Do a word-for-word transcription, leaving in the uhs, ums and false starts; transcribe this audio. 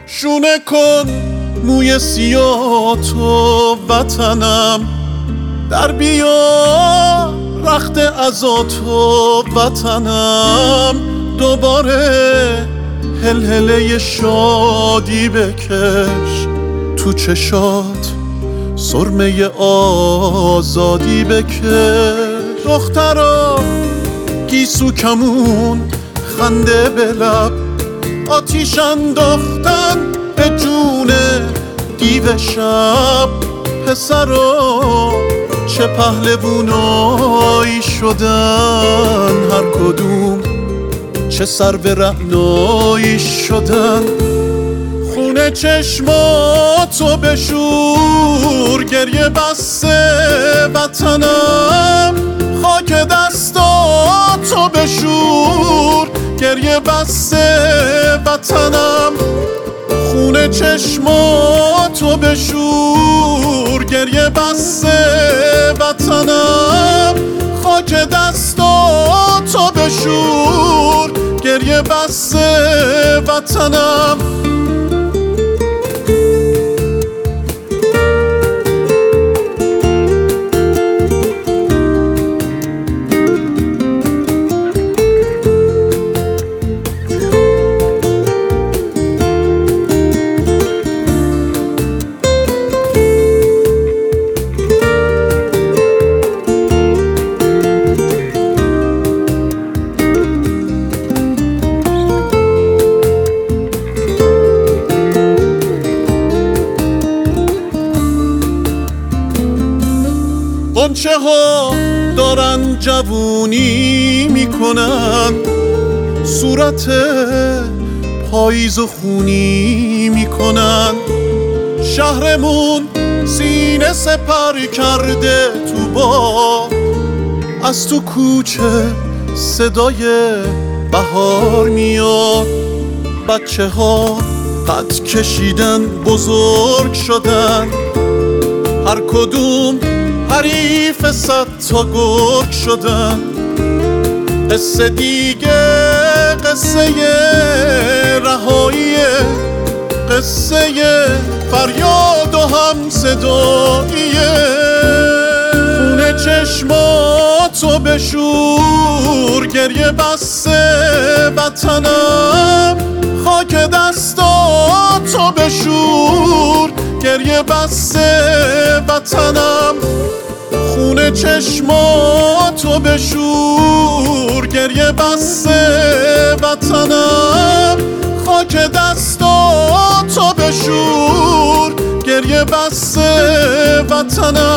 شونه کن موی سیاه تو وطنم، در بیا رخت عزا تو وطنم. دوباره هلهله شادی بکش تو چشات، سرمه آزادی بکش. دخترا گیسو کمون خنده به لب، آتیش انداختن به جون دیو شب. پسرا چه پهلوونایی شدن، هر کدوم چه سر به رعنایی شدن. خونه چشماتو بشور، گریه بسته وطنم. خاک دستاتو بشور، گریه بسته وطنم. خونه چشماتو بشور، گریه بسته وطنم. خاک دستاتو بشور، گریه بسته وطنم. غنچه ها دارن جوونی میکنن، صورت پاییز و خونی میکنن. شهرمون سینه سپر کرده تو با، از تو کوچه صدای بهار میاد. بچه ها قد کشیدن بزرگ شدن، هر کدوم حریف صد تا گرگ شدن. قصه دیگه قصه رهاییه، قصه فریاد و هم صداییه. خونه چشماتو بشور، گریه بسته وطنم. خاک دستاتو بشور، گریه بسته وطنم. خونه چشماتو بشور، گریه بسته وطنم. خاک دستاتو بشور، گریه بسته وطنم.